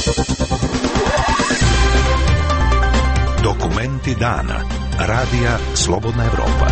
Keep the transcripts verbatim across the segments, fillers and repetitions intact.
Dokumenti dana. Radija Slobodna Evropa.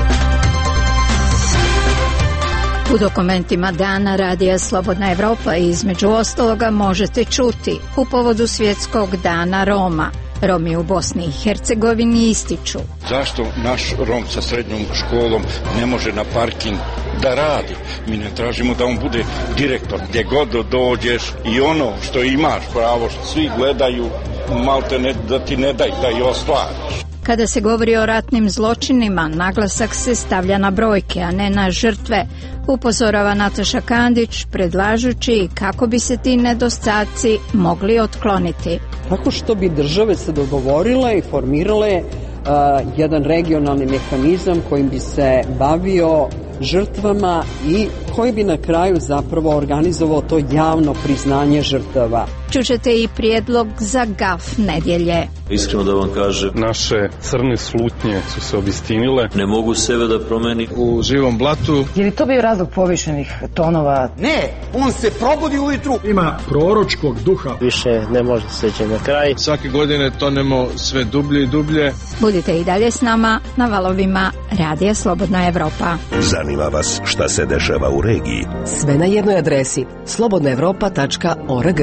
U dokumentima dana Radija Slobodna Evropa između ostaloga možete čuti u povodu Svjetskog dana Roma. Romi u Bosni i Hercegovini ističu: zašto naš Rom sa srednjom školom ne može na parking da radi? Mi ne tražimo da on bude direktor. Gdje god dođeš i ono što imaš pravo, što svi gledaju, malte ne, da ti ne daj da i ostvariš. Kada se govori o ratnim zločinima, naglasak se stavlja na brojke, a ne na žrtve, upozorava Nataša Kandić, predlažući kako bi se ti nedostaci mogli otkloniti. Tako što bi države se dogovorile i formirale uh, jedan regionalni mehanizam kojim bi se bavio žrtvama i koji bi na kraju zapravo organizovao to javno priznanje žrtava. Čućete i prijedlog za gaf nedjelje. Iskreno da vam kažem, naše crne slutnje su se obistinile. Ne mogu sebe da promeni. U živom blatu. Je li to bio razlog povišenih tonova? Ne, on se probudi ujutru. Ima proročkog duha. Više ne može seći na kraj. Svake godine tonemo sve dublje i dublje. Budite i dalje s nama na valovima Radija Slobodna Evropa. Zanima vas šta se dešava u regiji? Sve na jednoj adresi slobodna evropa tačka org.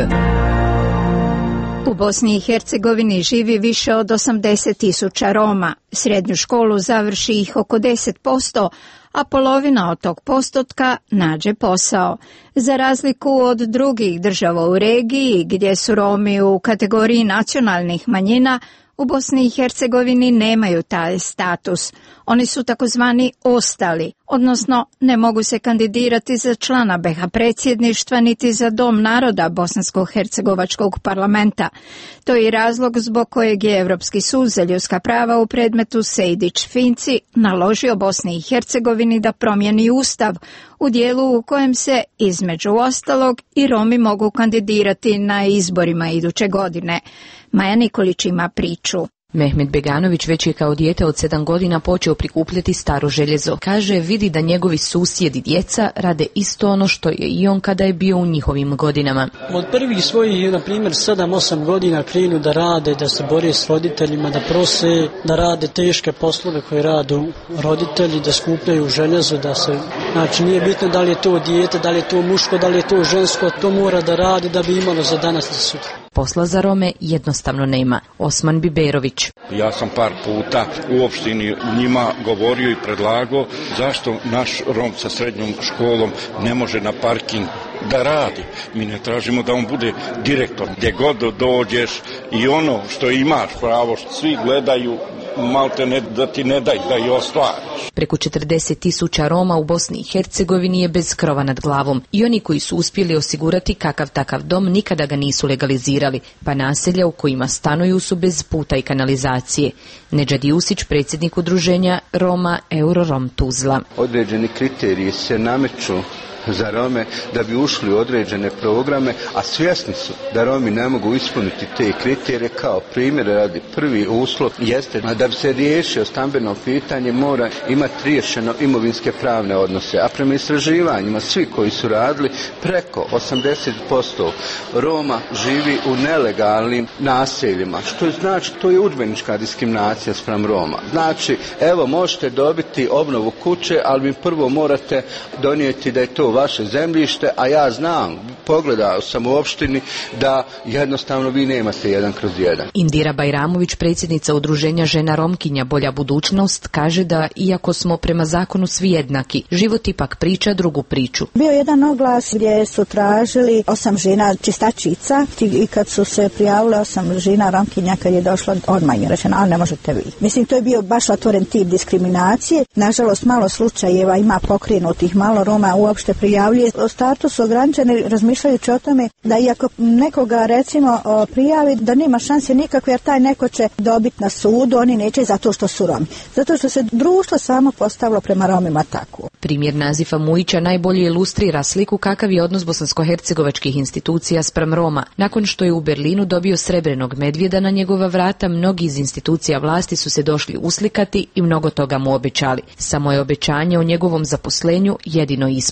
U Bosni i Hercegovini živi više od osamdeset tisuća Roma. Srednju školu završi ih oko deset posto, a polovina od tog postotka nađe posao. Za razliku od drugih država u regiji, gdje su Romi u kategoriji nacionalnih manjina, u Bosni i Hercegovini nemaju taj status. Oni su takozvani ostali, odnosno ne mogu se kandidirati za člana be ha predsjedništva niti za Dom naroda Bosansko-hercegovačkog parlamenta. To je i razlog zbog kojeg je Europski sud za ljudska prava u predmetu Sejdić-Finci naložio Bosni i Hercegovini da promijeni ustav u dijelu u kojem se, između ostalog, i Romi mogu kandidirati na izborima iduće godine. Maja Nikolić ima priču. Mehmet Beganović već je kao dijete od sedam godina počeo prikupljati staro željezo. Kaže, vidi da njegovi susjedi djeca rade isto ono što je i on kada je bio u njihovim godinama. Od prvih svojih, na primjer, sedam osam godina krenu da rade, da se bore s roditeljima, da prose, da rade teške poslove koje radu roditelji, da skupljaju željezo, da se, znači nije bitno da li je to dijete, da li je to muško, da li je to žensko, to mora da radi da bi imalo za danas i sutra. Posla za Rome jednostavno nema. Osman Biberović. Ja sam par puta u opštini njima govorio i predlagao zašto naš Rom sa srednjom školom ne može na parking da radi. Mi ne tražimo da on bude direktor. Gdje god dođeš i ono što imaš pravo, što svi gledaju, malte ne, da ti ne daj da i ostvariš. Preko četrdeset tisuća Roma u Bosni i Hercegovini je bez krova nad glavom i oni koji su uspjeli osigurati kakav takav dom nikada ga nisu legalizirali, pa naselja u kojima stanuju su bez puta i kanalizacije. Nedžad Jusić, predsjednik udruženja Roma Eurorom Tuzla. Određeni kriteriji se nameću za Rome da bi ušli u određene programe, a svjesni su da Romi ne mogu ispuniti te kriterije. Kao primjer radi, prvi uslov jeste da bi se riješio stambeno pitanje mora imati riješeno imovinske pravne odnose, a prema istraživanjima svi koji su radili preko osamdeset posto Roma živi u nelegalnim naseljima, što znači to je udžbenička diskriminacija spram Roma. Znači, evo možete dobiti obnovu kuće, ali mi prvo morate donijeti da je to vaše zemljište, a ja znam, pogledao sam u opštini da jednostavno vi nemate jedan kroz jedan. Indira Bajramović, predsjednica udruženja žena Romkinja Bolja budućnost, kaže da iako smo prema zakonu svi jednaki, život ipak priča drugu priču. Bio jedan oglas gdje su tražili osam žena čistačica i kad su se prijavile osam žena Romkinja, kad je došlo odmah je rečeno, ali ne možete vi. Mislim, to je bio baš otvoren tip diskriminacije. Nažalost, malo slučajeva ima pokrenutih, malo Roma uopšte prijavljuje. O statusu ograničeni razmišljajući o tome da iako nekoga recimo prijavi da nema šanse nikakve jer taj neko će dobiti na sudu, oni neće zato što su Romi. Zato što se društvo samo postavilo prema Romima tako. Primjer Nazifa Mujića najbolje ilustrira sliku kakav je odnos bosansko-hercegovačkih institucija spram Roma. Nakon što je u Berlinu dobio srebrenog medvjeda na njegova vrata, mnogi iz institucija vlasti su se došli uslikati i mnogo toga mu obećali. Samo je obećanje o njegovom zaposlenju jedino ispunjeno.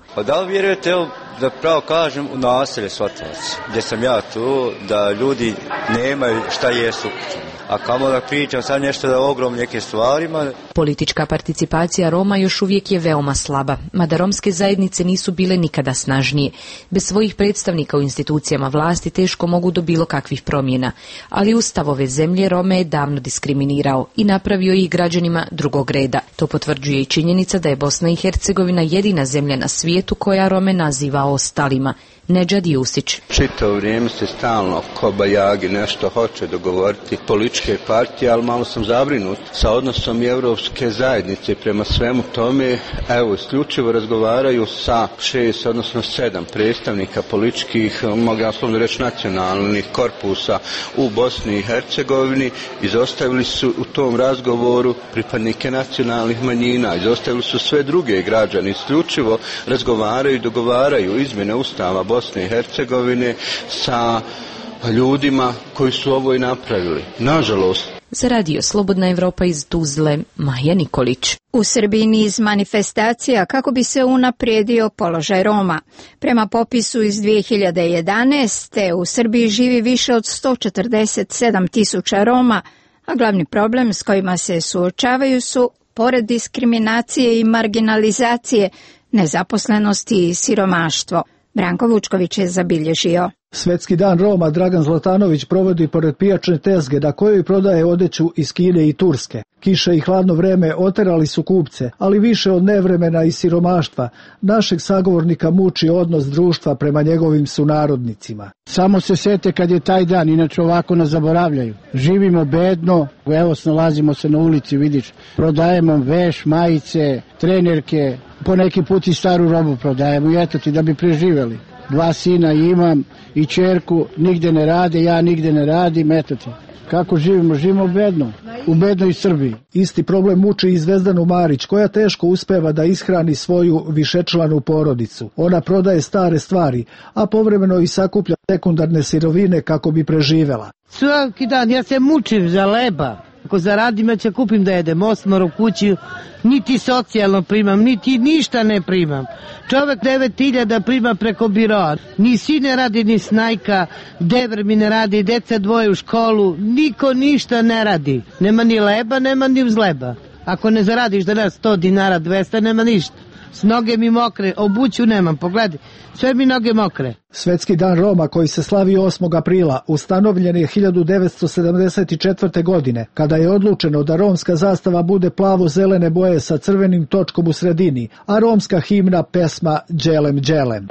Pa da li vjerujete, evo, da pravo kažem, u naselje Svatlac, gdje sam ja tu, da ljudi nemaju šta jesu. A kamo da pričam sad nešto da ogromne neke stvarima. Politička participacija Roma još uvijek je veoma slaba, mada romske zajednice nisu bile nikada snažnije. Bez svojih predstavnika u institucijama vlasti teško mogu do bilo kakvih promjena, ali Ustav ove zemlje Rome je davno diskriminirao i napravio ih građanima drugog reda. To potvrđuje i činjenica da je Bosna i Hercegovina jedina zemlja na svijetu koja Rome naziva ostalima. Nedžad Jusić. Čitavo vrijeme se stalno kobajagi nešto hoće dogovoriti političke partije, ali malo sam zabrinut sa odnosom i Europske zajednice prema svemu tome. Evo, isključivo razgovaraju sa šest, odnosno sedam predstavnika političkih, mogu ja slobodno reći, nacionalnih korpusa u Bosni i Hercegovini. Izostavili su u tom razgovoru pripadnike nacionalnih manjina, izostavili su sve druge građane, isključivo razgovaraju i dogovaraju izmjene Ustava Bosne i Hercegovine sa ljudima koji su ovo i napravili. Nažalost. Za radio Slobodna Evropa iz Tuzle, Maja Nikolić. U Srbiji niz manifestacija kako bi se unaprijedio položaj Roma. Prema popisu iz dvije hiljade jedanaeste. u Srbiji živi više od sto četrdeset sedam tisuća Roma, a glavni problem s kojima se suočavaju su, pored diskriminacije i marginalizacije, nezaposlenosti i siromaštvo. Branko Vučković je zabilježio. Svetski dan Roma Dragan Zlatanović provodi pored pijačne tezge na kojoj prodaje odeću iz Kine i Turske. Kiša i hladno vreme oterali su kupce, ali više od nevremena i siromaštva našeg sagovornika muči odnos društva prema njegovim sunarodnicima. Samo se sete kad je taj dan, inače ovako nas zaboravljaju. Živimo bedno, evo snalazimo se na ulici, vidiš, prodajemo veš, majice, trenerke, po neki put i staru robu prodajemo i eto ti da bi preživjeli. Dva sina imam i ćerku, nigde ne rade, ja nigde ne radim, eto ti. Kako živimo? Živimo bedno, u bednoj Srbiji. Isti problem muči i Zvezdanu Marić, koja teško uspeva da ishrani svoju višečlanu porodicu. Ona prodaje stare stvari, a povremeno i sakuplja sekundarne sirovine kako bi preživela. Svaki dan ja se mučim za leba. Ako zaradim, ja ću kupim da jedem osmoro u kući, niti socijalno primam, niti ništa ne primam. Čovek devet hiljada prima preko biroa, ni sin ne radi, ni snajka, dever mi ne radi, deca dvoje u školu, niko ništa ne radi. Nema ni leba, nema ni uzleba. Ako ne zaradiš danas sto dinara, dvesta, nema ništa. S noge mi mokre, obuću nemam, pogledaj, sve mi noge mokre. Svetski dan Roma, koji se slavi osmog aprila, ustanovljen je hiljadu devetsto sedamdeset četvrte. godine, kada je odlučeno da romska zastava bude plavo-zelene boje sa crvenim točkom u sredini, a romska himna pesma Đelem Đelem.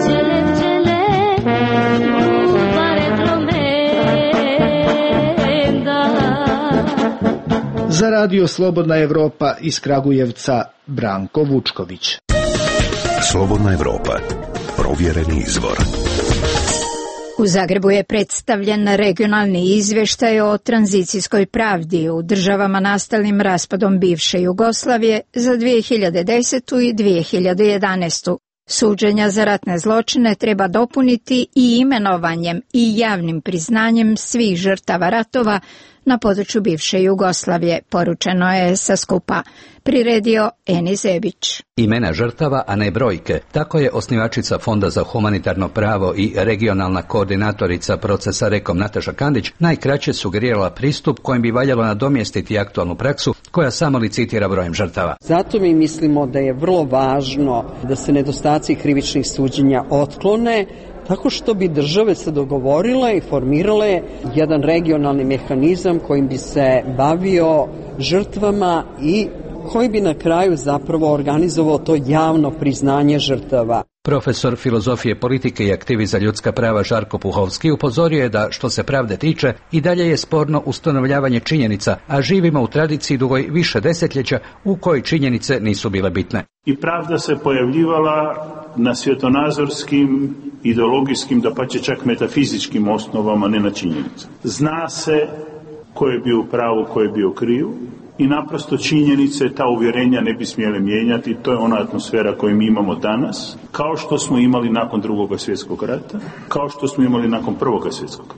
Za radio Slobodna Evropa iz Kragujevca, Branko Vučković. Slobodna Evropa. Provjereni izvor. U Zagrebu je predstavljen regionalni izvještaj o tranzicijskoj pravdi u državama nastalim raspadom bivše Jugoslavije za dvije hiljade desetu. i dvije hiljade jedanaestu. Suđenja za ratne zločine treba dopuniti i imenovanjem i javnim priznanjem svih žrtava ratova na području bivše Jugoslavije, poručeno je sa skupa. Priredio Eni Zebić. Imena žrtava, a ne brojke. Tako je osnivačica Fonda za humanitarno pravo i regionalna koordinatorica procesa Rekom Nataša Kandić najkraće sugerirala pristup kojim bi valjalo nadomjestiti aktualnu praksu koja samo licitira brojem žrtava. Zato mi mislimo da je vrlo važno da se nedostaci krivičnih suđenja otklone, tako što bi države se dogovorile i formirale jedan regionalni mehanizam kojim bi se bavio žrtvama i koji bi na kraju zapravo organizovao to javno priznanje žrtava. Profesor filozofije politike i aktivist za ljudska prava Žarko Puhovski upozorio je da, što se pravde tiče, i dalje je sporno ustanovljavanje činjenica, a živimo u tradiciji dugoj više desetljeća u kojoj činjenice nisu bile bitne. I pravda se pojavljivala na svjetonazorskim, ideologijskim, da pa će čak metafizičkim osnovama, ne na činjenica. Zna se ko je bio u pravu, ko je bio kriv, i naprosto činjenice, ta uvjerenja ne bi smjele mijenjati. To je ona atmosfera koju mi imamo danas, kao što smo imali nakon drugog svjetskog rata, kao što smo imali nakon prvog svjetskog rata.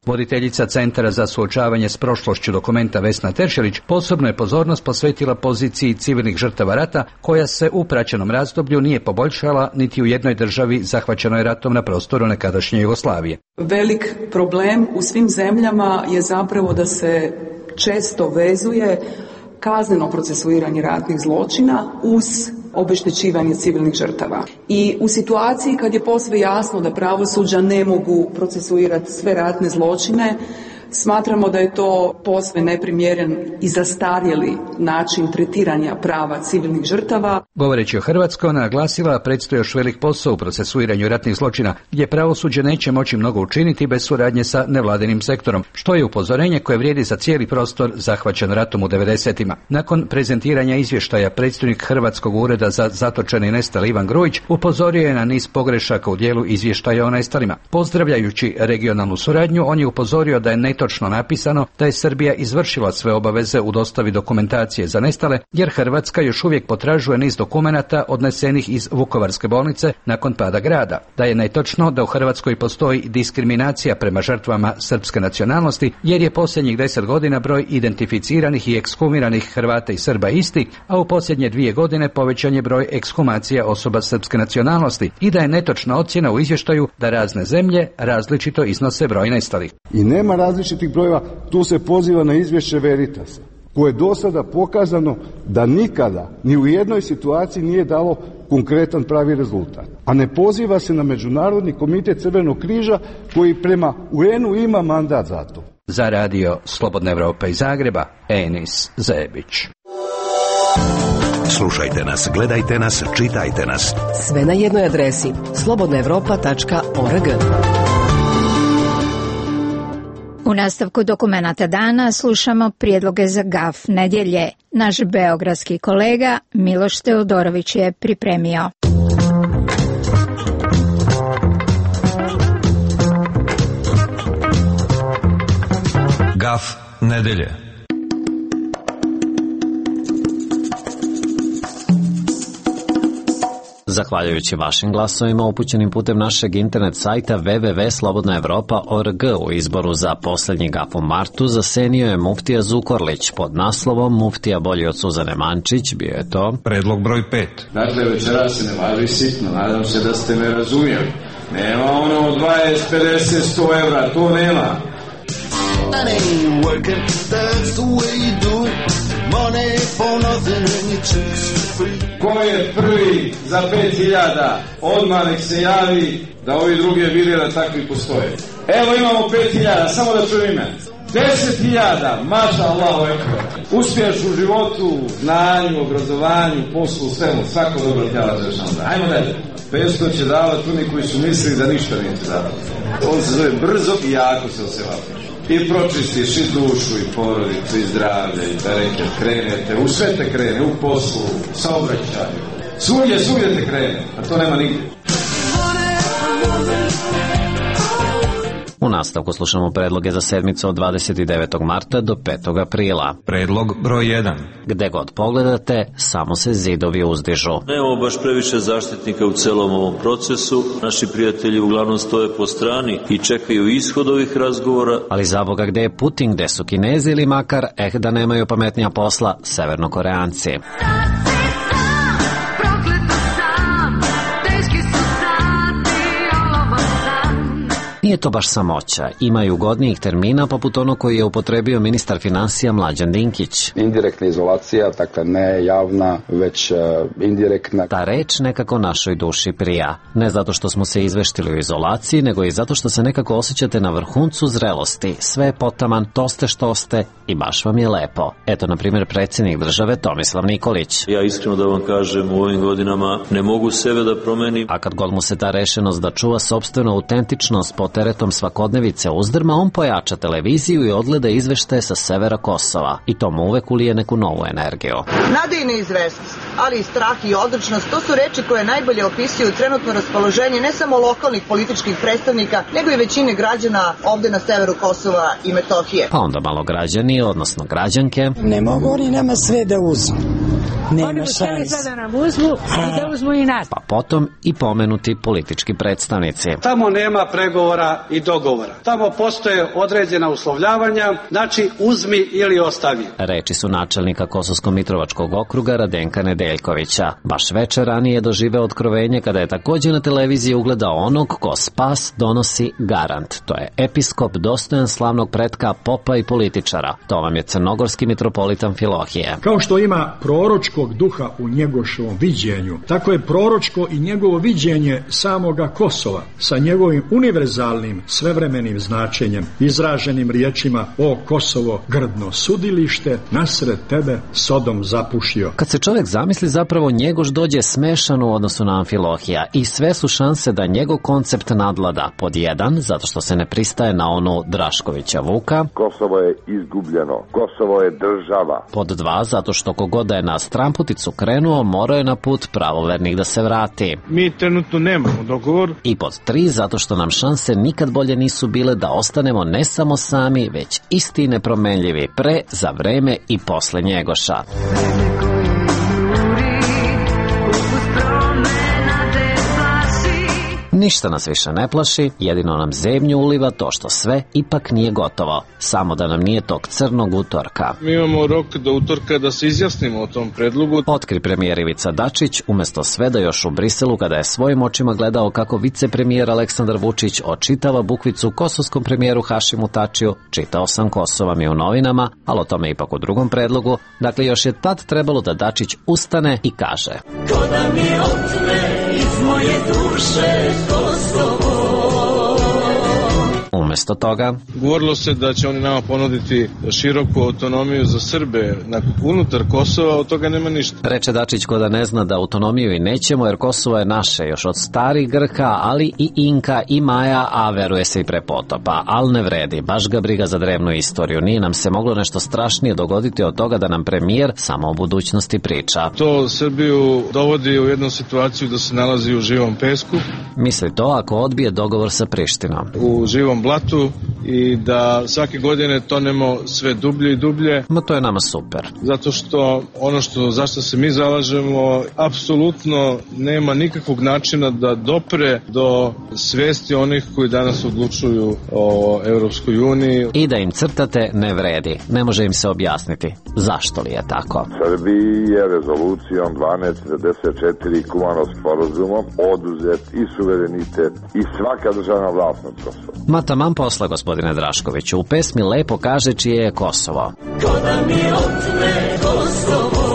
Voditeljica Centra za suočavanje s prošlošću Dokumenta Vesna Teršelić posebno je pozornost posvetila poziciji civilnih žrtava rata, koja se u praćenom razdoblju nije poboljšala niti u jednoj državi zahvaćenoj ratom na prostoru nekadašnje Jugoslavije. Velik problem u svim zemljama je zapravo da se često vezuje kazneno procesuiranje ratnih zločina uz obeštećivanje civilnih žrtava. I u situaciji kad je posve jasno da pravosuđa ne mogu procesuirati sve ratne zločine, smatramo da je to posve neprimjeren i zastarjeli način tretiranja prava civilnih žrtava. Govoreći o Hrvatskoj, ona naglasila predstoji još velik posao u procesuiranju ratnih zločina, gdje pravosuđe neće moći mnogo učiniti bez suradnje sa nevladinim sektorom, što je upozorenje koje vrijedi za cijeli prostor zahvaćen ratom u devedesetima. Nakon prezentiranja izvještaja, predstojnik Hrvatskog ureda za zatočene i nestale Ivan Grujić upozorio je na niz pogrešaka u dijelu izvještaja o nestalima. Pozdravljajući regionalnu suradnju, on je upozorio da je netočno napisano da je Srbija izvršila sve obaveze u dostavi dokumentacije za nestale, jer Hrvatska još uvijek potražuje niz dokumenata odnesenih iz Vukovarske bolnice nakon pada grada. Da je netočno da u Hrvatskoj postoji diskriminacija prema žrtvama srpske nacionalnosti, jer je posljednjih deset godina broj identificiranih i ekshumiranih Hrvata i Srba isti, a u posljednje dvije godine povećan je broj ekshumacija osoba srpske nacionalnosti, i da je netočna ocjena u izvještaju da razne zemlje različito iznose broj nestalih. I nema različitih brojeva, tu se poziva na izvješće Veritasa, koje je do sada pokazano da nikada, ni u jednoj situaciji nije dalo konkretan pravi rezultat. A ne poziva se na Međunarodni komitet Crvenog križa, koji prema U N-u ima mandat za to. Za radio Slobodna Evropa iz Zagreba, Enis Zebić. Slušajte nas, gledajte nas, čitajte nas. Sve na jednoj adresi slobodna evropa tačka org. U nastavku dokumenata dana slušamo prijedloge za gaf nedjelje. Naš beogradski kolega Miloš Teodorović je pripremio. Gaf nedelje. Zahvaljujući vašim glasovima upućenim putem našeg internet sajta w w w tačka slobodna evropa tačka org u izboru za posljednji gaf u martu zasenio je muftija Zukorlić pod naslovom Muftija bolji od Suzane Mančić. Bio je to predlog broj pet. Dakle, večera se ne važi sitno, nadam se da ste me razumjeli. Nema ono dvadeset, pedeset, sto evra, to nema. That ain't working, that's the way you do it. Money for nothing and your chicks for free. Ko je prvi za pet hiljada, odmah nek se javi da ovi drugi vide da takvi postoje. Evo imamo pet hiljada, samo da čujem ime. Deset hiljada, maša Allahu ekber. Uspješ u životu, znanju, obrazovanju, poslu, svemu, svako dobro tjela za još onda. Ajmo dalje. petsto će davati oni koji su mislili da ništa neće davati. On se zove brzo i jako se osevati. I pročistiš i dušu, i porodicu, i zdravlje, i bereket, krenete, u sve te krene, u poslu, saobraćaju. Svugdje, svugdje te krene, a to nema nigdje. U nastavku slušamo predloge za sedmicu od dvadeset devetog marta do petog aprila. Predlog broj jedan. Gde god pogledate, samo se zidovi uzdižu. Nemamo baš previše zaštitnika u celom ovom procesu. Naši prijatelji uglavnom stoje po strani i čekaju ishod ovih razgovora. Ali za Boga, gde je Putin, gde su Kinezi ili makar, eh da nemaju pametnija posla, Severnokoreanci. Nije to baš samoća, ima i ugodnijih termina poput ono koji je upotrebio ministar finansija Mlađan Dinkić. Indirektna izolacija, dakle ne javna, već uh, indirektna. Ta reč nekako našoj duši prija. Ne zato što smo se izveštili u izolaciji, nego i zato što se nekako osjećate na vrhuncu zrelosti. Sve je potaman, to ste što ste i baš vam je lepo. Eto, na primjer, predsjednik države Tomislav Nikolić. Ja iskreno da vam kažem, u ovim godinama ne mogu sebe da promenim. A kad god mu se ta rešenost da čuva sopstvenu autentičnost pod teretom svakodnevice uzdrma, on pojača televiziju i odgleda izveštaje sa severa Kosova. I to mu uvek ulije neku novu energiju. Nada i neizvesnost, ali i strah i odlučnost, to su reči koje najbolje opisuju trenutno raspoloženje ne samo lokalnih političkih predstavnika, nego i većine građana ovde na severu Kosova i Metohije. Pa onda malo građani, odnosno građanke. Ne mogu oni nama sve da uzmu. Nema Oni bi htjeli sad da nam uzmu i da uzmu i nas. Pa potom i pomenuti politički predstavnici. Tamo nema pregovora i dogovora. Tamo postoje određena uslovljavanja, znači uzmi ili ostavi. Reči su načelnika Kosovsko-Mitrovačkog okruga Radenka Nedeljkovića. Baš večer ranije je doživeo otkrovenje kada je također na televiziji ugledao onog ko spas donosi garant. To je episkop dostojan slavnog pretka, popa i političara. To vam je crnogorski mitropolitan Amfilohije. Kao što ima proročkog duha u njegošovom viđenju, tako je proročko i njegovo viđenje samoga Kosova sa njegovim univerzalnim svevremenim značenjem, izraženim riječima: o Kosovo, grdno sudilište, nasred tebe Sodom zapušio. Kad se čovjek zamisli, zapravo Njegoš dođe smešan u odnosu na Amfilohija i sve su šanse da njegov koncept nadvlada. Pod jedan, zato što se ne pristaje na onu Draškovića Vuka. Kosovo je izgubljeno. Kosovo je država. Pod dva, zato što kogod da je na stramputicu krenuo, morao je na put pravovernih da se vrati. Mi trenutno nemamo dogovor. I pod tri, zato što nam šanse nikad bolje nisu bile da ostanemo ne samo sami, već isti nepromenljivi pre, za vreme i posle Njegoša. Ništa nas više ne plaši, jedino nam zemlju uliva to što sve ipak nije gotovo. Samo da nam nije tog crnog utorka. Mi imamo rok do utorka da se izjasnimo o tom predlogu. Otkri premijer Ivica Dačić, umjesto sve da još u Briselu, kada je svojim očima gledao kako vicepremijer Aleksandar Vučić očitava bukvicu kosovskom premijeru Hašimu Tačiju, čitao sam Kosova mi u novinama, ali o tome ipak u drugom predlogu. Dakle, još je tad trebalo da Dačić ustane i kaže: ko da mi otme iz moje duše Kosovo. Umjesto toga govorilo se da će oni nama ponuditi široku autonomiju za Srbe unutar Kosova, od toga nema ništa. Reče Dačić ko da ne zna da autonomiju i nećemo, jer Kosovo je naše još od starih Grka, ali i Inka i Maja, a veruje se i pre potopa. Al ne vredi, baš ga briga za drevnu istoriju. Nije nam se moglo nešto strašnije dogoditi od toga da nam premijer samo o budućnosti priča. To Srbiju dovodi u jednu situaciju da se nalazi u živom pesku. Misli to ako odbije dogovor sa Prištinom. U živom blatu i da svake godine tonemo sve dublje i dublje. Ma to je nama super. Zato što ono što zašto se mi zalažemo apsolutno nema nikakvog načina da dopre do svesti onih koji danas odlučuju o Europskoj uniji. I da im crtate ne vredi. Ne može im se objasniti zašto li je tako. Srbiji je rezolucijom dvanaest četrdeset četiri Kumanovog sporazumom oduzet i suverenitet i svaka državna vlast nad Kosovom. Ma taman posla, gospodine Draškoviću. U pesmi lepo kaže čije je Kosovo. Ko da mi otme Kosovo.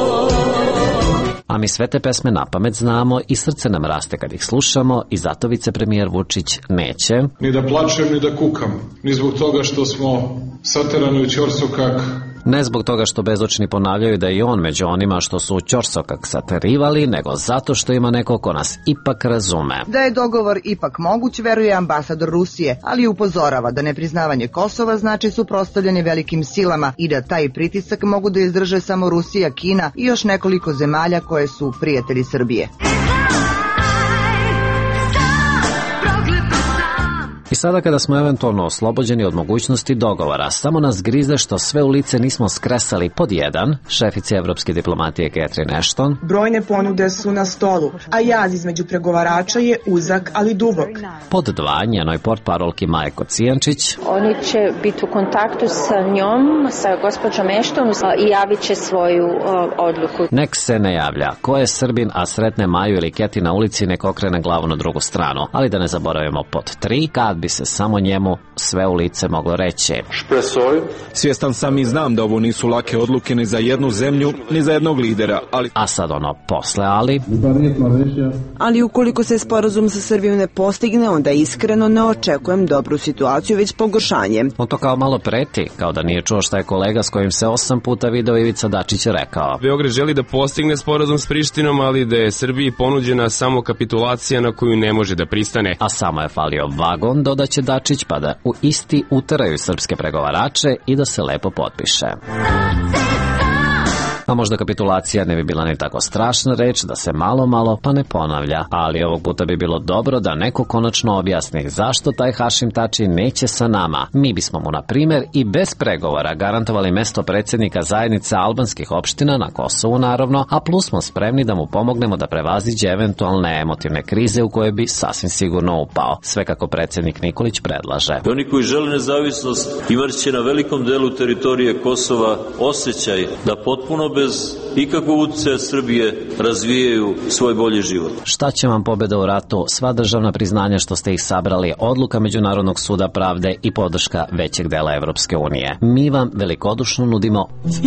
A mi sve te pesme napamet znamo i srce nam raste kad ih slušamo i zato vicepremijer Vučić neće ni da plačem ni da kukam, ni zbog toga što smo saterani u ćorsokak. Ne zbog toga što bezočni ponavljaju da je i on među onima što su u ćorsokak saterivali, nego zato što ima neko ko nas ipak razume. Da je dogovor ipak moguć, veruje ambasador Rusije, ali upozorava da nepriznavanje Kosova znači suprotstavljanje velikim silama i da taj pritisak mogu da izdrže samo Rusija, Kina i još nekoliko zemalja koje su prijatelji Srbije. I sada kada smo eventualno oslobođeni od mogućnosti dogovora, samo nas grize što sve u lice nismo skresali pod jedan, šefici evropske diplomatije Catherine Ashton. Brojne ponude su na stolu, a jaz između pregovarača je uzak, ali dubok. Pod dva, njenoj portparolki Majko Cijančić. Oni će biti u kontaktu sa njom, sa gospođom Ashton i javit će svoju o, odluku. Nek se ne javlja. Ko je Srbin, a sretne Maju ili Keti na ulici, nek okrene glavu na drugu stranu. Ali da ne zaboravimo pod tri, kad bi se samo njemu sve u lice moglo reći. Špresoj. Svjestan sam i znam da ovo nisu lake odluke ni za jednu zemlju, ni za jednog lidera, ali... A sad ono posle, ali... Ali ukoliko se sporazum sa Srbijom ne postigne, onda iskreno ne očekujem dobru situaciju, već pogoršanje. On to kao malo preti, kao da nije čuo šta je kolega s kojim se osam puta video Ivica Dačić rekao. Beograd želi da postigne sporazum s Prištinom, ali da je Srbiji ponuđena samo kapitulacija na koju ne može da pristane. A samo je falio vagon, dodaće Dačić, pa da u isti uteraju srpske pregovarače i da se lepo potpiše. A možda kapitulacija ne bi bila ni tako strašna reč da se malo malo pa ne ponavlja, ali ovog puta bi bilo dobro da neko konačno objasni zašto taj Hašim Tači neće sa nama. Mi bismo mu, na primjer, i bez pregovora garantovali mesto predsjednika zajednice albanskih opština na Kosovu, naravno, a plus smo spremni da mu pomognemo da prevaziđe eventualne emotivne krize u koje bi sasvim sigurno upao. Sve kako predsjednik Nikolić predlaže. Oni koji žele nezavisnost imat će na velikom delu teritorije Kosova osjećaj da potpuno bez ikakvog utjecaja Srbije razvijaju svoj bolji život. Šta će vam pobjeda u ratu, sva državna priznanja što ste ih sabrali, odluka Međunarodnog suda pravde i podrška većeg dela Evropske unije. Mi vam velikodušno nudimo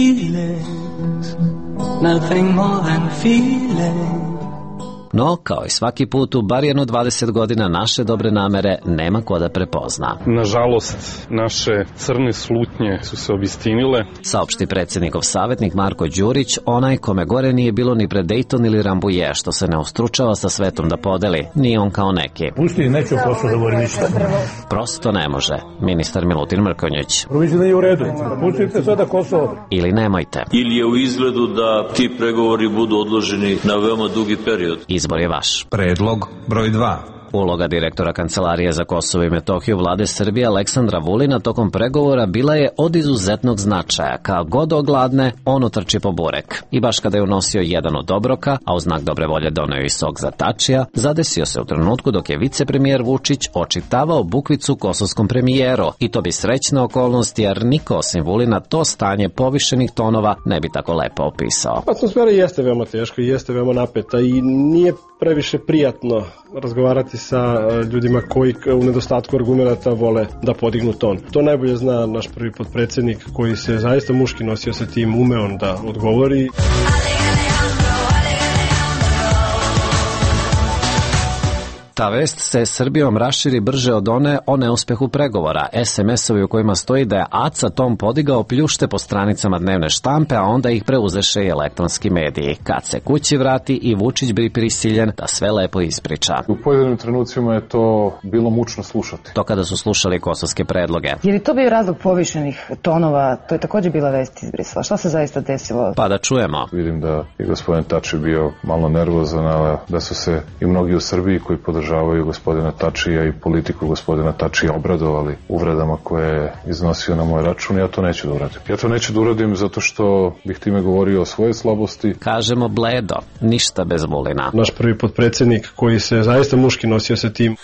Feelings, nothing more than feelings. No, kao i svaki put, u bar jedno dvadeset godina naše dobre namere nema ko da prepozna. Nažalost, naše crne slutnje su se obistinile, saopšti predsjednikov savjetnik Marko Đurić, onaj kome gore nije bilo ni pred Dejton ili Rambuje, što se ne ustručava sa svetom da podeli, ni on kao neki. Pusti, neću Kosovo da govori ništa. Prosto ne može, ministar Milutin Mrkonjić. Proviđi da je u redu, pustite sada Kosovo. Ili nemojte. Ili je u izgledu da ti pregovori budu odloženi na veoma dugi period. Izbor je vaš. Predlog broj dva. Uloga direktora Kancelarije za Kosovo i Metohiju vlade Srbije Aleksandra Vulina tokom pregovora bila je od izuzetnog značaja. Kad god ogladne, on otrči po burek. I baš kada je unosio jedan od obroka, a u znak dobre volje doneo i sok za Tačija, zadesio se u trenutku dok je vicepremijer Vučić očitavao bukvicu kosovskom premijeru. I to bi srećna okolnost, jer niko osim Vulina to stanje povišenih tonova ne bi tako lepo opisao. Atmosfera jeste veoma teška i jeste veoma napeta i nije previše prijatno razgovarati sa ljudima koji u nedostatku argumenata vole da podignu ton. To najbolje zna naš prvi potpredsjednik koji se zaista muški nosio sa tim, ume on da odgovori. Ta vest se Srbijom raširi brže od one o neuspehu pregovora. es em es-ovi u kojima stoji da je Aca Tom podigao pljušte po stranicama dnevne štampe, a onda ih preuzeše i elektronski mediji. Kad se kući vrati i Vučić bi prisiljen da sve lepo ispriča. U pojedinim trenucima je to bilo mučno slušati. To kada su slušali kosovske predloge. Je li to bio razlog povišenih tonova? To je također bila vest iz Brisela. Šta se zaista desilo? Pa da čujemo. Vidim da je gospodin Tači bio malo nervozan, ali da su se i mnogi u Srbiji koji podržavaju gospodina Tačija i politiku gospodina Tačija obradovali uvredama koje je iznosio na moj račun. Ja to neću da uradim. Ja to neću da uradim zato što bih time govorio o svojoj slabosti. Kažemo bledo, ništa bez Vulina. Naš prvi potpredsjednik koji se zaista muški nosio sa tim.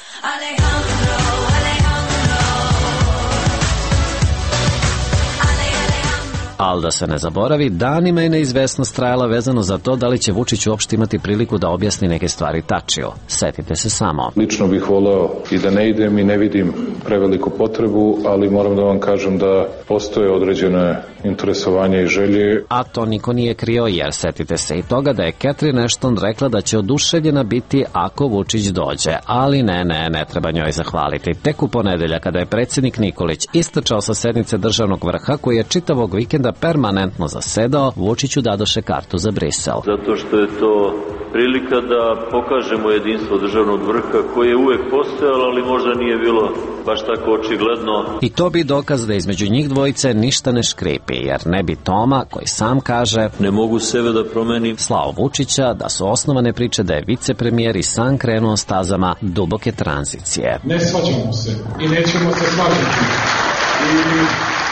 Ali da se ne zaboravi, danima je neizvesnost trajala vezano za to da li će Vučić uopšte imati priliku da objasni neke stvari Tačiju. Setite se samo. Lično bih voleo i da ne idem i ne vidim preveliku potrebu, ali moram da vam kažem da postoje određene interesovanje i želje. A to niko nije krio, jer setite se i toga da je Catherine Ashton rekla da će oduševljena biti ako Vučić dođe. Ali ne, ne, ne treba njoj zahvaliti. Tek u ponedelja, kada je predsjednik Nikolić istrčao sa sednice državnog vrha koji je čitavog vikenda permanentno zasedao, Vučiću dadoše kartu za Brisel. Zato što je to prilika da pokažemo jedinstvo državnog vrha koje je uvek postojalo, ali možda nije bilo baš tako očigledno. I to bi dokaz da između njih dvojice ništa ne škripi, jer ne bi Toma, koji sam kaže ne mogu sebe da promenim, slao Vučića da su osnovane priče da je vicepremijer i sam krenuo stazama duboke tranzicije. Ne svađamo se i nećemo se svađati. I...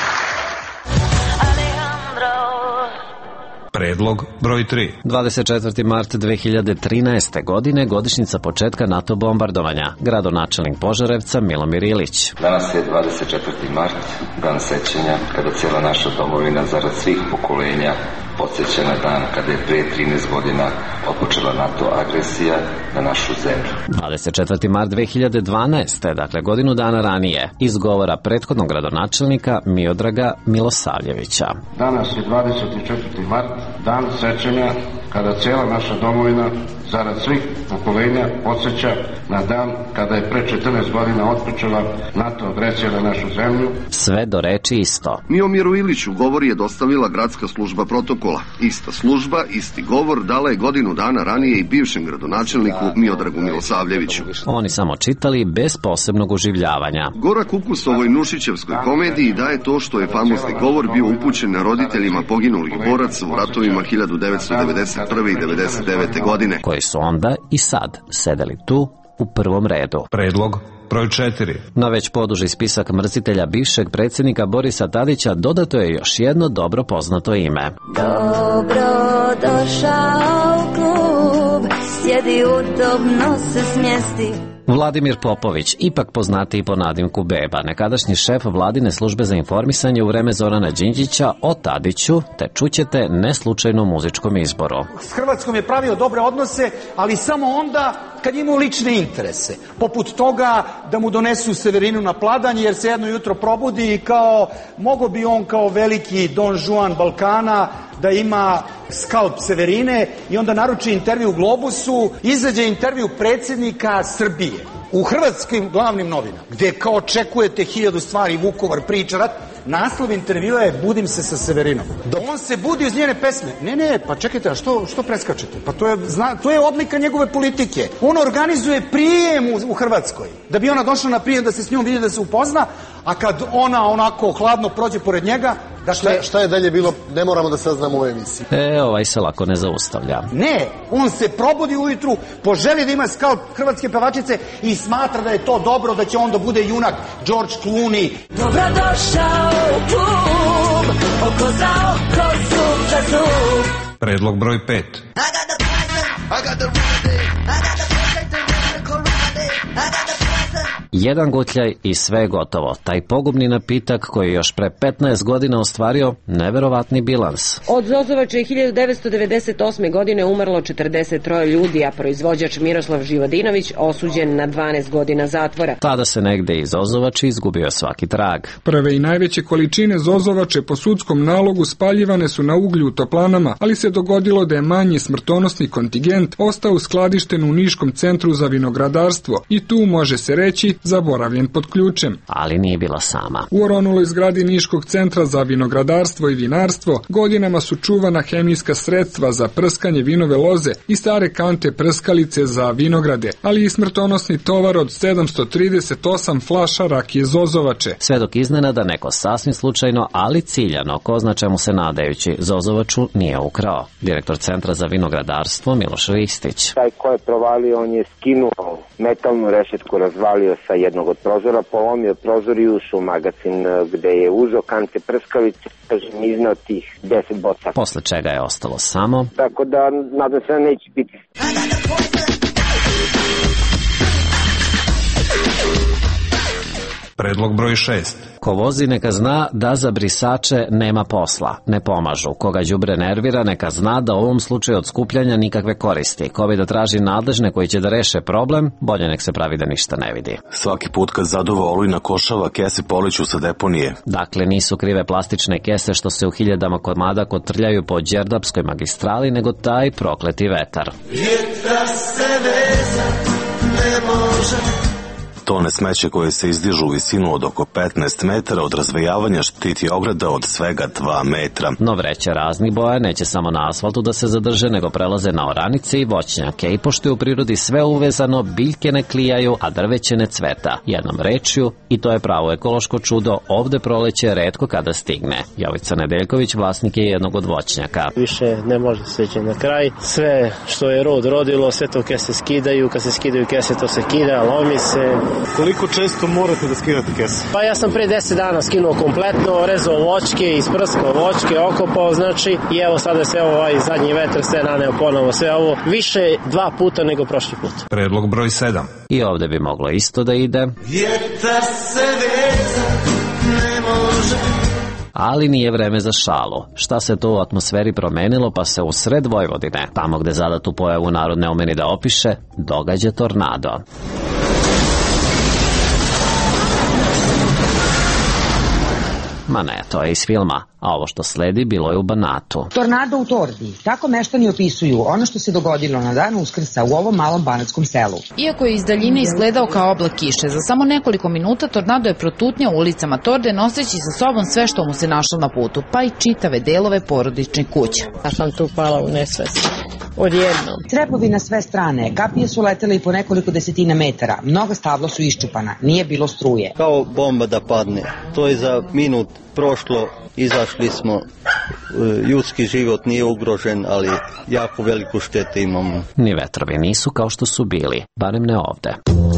Predlog broj tri. dvadeset četvrti mart dve hiljade trinaeste. godine, godišnjica početka NATO bombardovanja. Gradonačelnik Požarevca Milomir Ilić. Danas je dvadeset četvrti mart, dan sećanja kada cijela naša domovina zarad svih pokolenja podsjeća na dan kada je pre trinaest godina otpočela NATO agresija na našu zemlju. dvadeset četvrti mart dve hiljade dvanaeste. dakle godinu dana ranije, iz govora prethodnog gradonačelnika Miodraga Milosavljevića. Danas je dvadeset četvrti mart, dan sećanja kada cijela naša domovina zarad svih pokolenja podsjeća na dan kada je pre četrnaest godina otpočela NATO agresija na našu zemlju. Sve do reči isto. Miomiru Iliću govor je dostavila gradska služba protokola. Ista služba, isti govor dala je godinu dana ranije i bivšem gradonačelniku Miodragu Milosavljeviću. Oni samo čitali bez posebnog oživljavanja. Gorak ukus ovoj Nušićevskoj komediji daje to što je famozni govor bio upućen na roditeljima poginulih boraca u ratovima hiljadu devetsto devedeset prve i devedeset devete godine. Koji su onda i sad sedeli tu u prvom redu. Predlog broj četiri. Na već poduži spisak mrzitelja bivšeg predsjednika Borisa Tadića dodato je još jedno dobro poznato ime. Dobro došao u klub, sjedi udobno se smjesti. Vladimir Popović, ipak poznatiji po nadimku Beba, nekadašnji šef vladine službe za informisanje u vreme Zorana Đinđića o Tadiću, te čućete neslučajno muzičkom izboru. S Hrvatskom je pravio dobre odnose, ali samo onda kad je imao lične interese. Poput toga da mu donesu Severinu na pladanje, jer se jedno jutro probudi i kao, mogo bi on kao veliki Don Juan Balkana da ima skalp Severine i onda naruči intervju u Globusu, izađe intervju predsjednika Srbije u hrvatskim glavnim novinama, gde kao očekujete hiljadu stvari, Vukovar, priča, rat. Naslov intervjua je Budim se sa Severinom. On se budi uz njene pesme. Ne, ne, pa čekajte, a što, što preskačete? Pa to je, zna, to je odlika njegove politike. On organizuje prijem u, u Hrvatskoj, da bi ona došla na prijem, da se s njom vidi, da se upozna, a kad ona onako hladno prođe pored njega, dakle... Šta, šta je dalje bilo, ne moramo da saznamo u emisiji. E, ovaj se lako ne zaustavlja. Ne, on se probudi ujutru, poželi da ima skalp hrvatske pevačice i smatra da je to dobro, da će on da bude junak George Clooney. Dobrodošao u klub, oko za oko, zub za zub. Predlog broj pet. I got the present, I got the remedy, I got the perfect radical remedy, I got the present. Jedan gutljaj i sve je gotovo. Taj pogubni napitak koji je još pre petnaest godina ostvario neverovatni bilans. Od zozovače hiljadu devetsto devedeset osme. godine umrlo četrdeset troje ljudi, a proizvođač Miroslav Živodinović osuđen na dvanaest godina zatvora. Tada se negde iz zozovače izgubio svaki trag. Prve i najveće količine zozovače po sudskom nalogu spaljivane su na uglju u toplanama, ali se dogodilo da je manji smrtonosni kontingent ostao uskladišten u Niškom centru za vinogradarstvo i tu može se reći zaboravljen pod ključem. Ali nije bila sama. U oronuloj zgradi Niškog centra za vinogradarstvo i vinarstvo godinama su čuvana hemijska sredstva za prskanje vinove loze i stare kante prskalice za vinograde, ali i smrtonosni tovar od sedamsto trideset osam flaša rakije zozovače. Sve dok iznenada neko sasvim slučajno, ali ciljano, ko zna čemu se nadajući, zozovaču nije ukrao. Direktor Centra za vinogradarstvo Miloš Ristić. Taj ko je provalio, on je skinuo metalnu rešetku, razvalio sa jednog od prozora, polomio prozor i ušao u magazin gde je uzeo kante prskalice, kažem, iznao tih deset boca. Posle čega je ostalo samo... Tako da, nadam se da neće biti. Predlog broj šest. Ko vozi neka zna da za brisače nema posla, ne pomažu. Koga đubre nervira neka zna da u ovom slučaju od skupljanja nikakve koristi. Ko bi da traži nadležne koji će da reše problem, bolje nek se pravi da ništa ne vidi. Svaki put kad zaduva olujna košava, kese poliću sa deponije. Dakle, nisu krive plastične kese što se u hiljadama komada kotrljaju po Đerdapskoj magistrali, nego taj prokleti vetar. Vjetra se vezat ne može. Tone smeće koje se izdižu u visinu od oko petnaest metara od razvejavanja štiti ograda od svega dva metra. No vreće raznih boja neće samo na asfaltu da se zadrže, nego prelaze na oranice i voćnjake. I pošto je u prirodi sve uvezano, biljke ne klijaju, a drveće ne cveta. Jednom rečju, i to je pravo ekološko čudo, ovde proleće retko kada stigne. Jovica Nedeljković vlasnik je jednog od voćnjaka. Više ne može seći na kraj. Sve što je rod rodilo, sve to kese skidaju. Kad se skidaju kese, to se kida, lomi se. Koliko često morate da skidate kese? Pa ja sam pre deset dana skinuo kompletno, rezao voćke, isprskao voćke, okopao, znači, i evo sada se ovaj zadnji vetar sve naneo ponovo, sve ovo više dva puta nego prošli put. Predlog broj sedam. I ovde bi moglo isto da ide. Vjetar se veza ne može. Ali nije vreme za šalu. Šta se to u atmosferi promenilo, pa se u sred Vojvodine, tamo gde zadatu pojavu narod ne umeni da opiše, događa tornado. Ma ne, to je iz filma, a ovo što sledi bilo je u Banatu. Tornado u torbi. Tako meštani opisuju ono što se dogodilo na dan Uskrsa u ovom malom banatskom selu. Iako je iz daljine izgledao kao oblak kiše, za samo nekoliko minuta tornado je protutnjao ulicama Torde noseći sa sobom sve što mu se našlo na putu, pa i čitave delove porodičnih kuća. Ja sam tu pala u nesvest. Odjednom. Trepovi na sve strane, kapije su letele i po nekoliko desetina metara, mnoga stabla su iščupana, nije bilo struje. Kao bomba da padne, to je za minut prošlo, izašli smo, ljudski život nije ugrožen, ali jako veliku štetu imamo. Ni vetrovi nisu kao što su bili, barem ne ovde.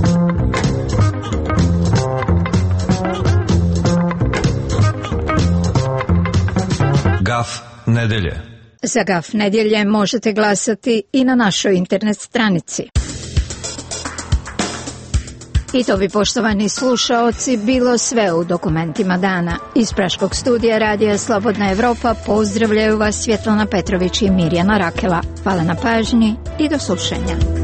Gaf nedelje. Za Gaf nedjelje možete glasati i na našoj internet stranici. I to bi, poštovani slušaoci, bilo sve u dokumentima dana. Iz Praškog studija Radija Slobodna Evropa pozdravljaju vas Svjetlana Petrović i Mirjana Rakela. Hvala na pažnji i do slušanja.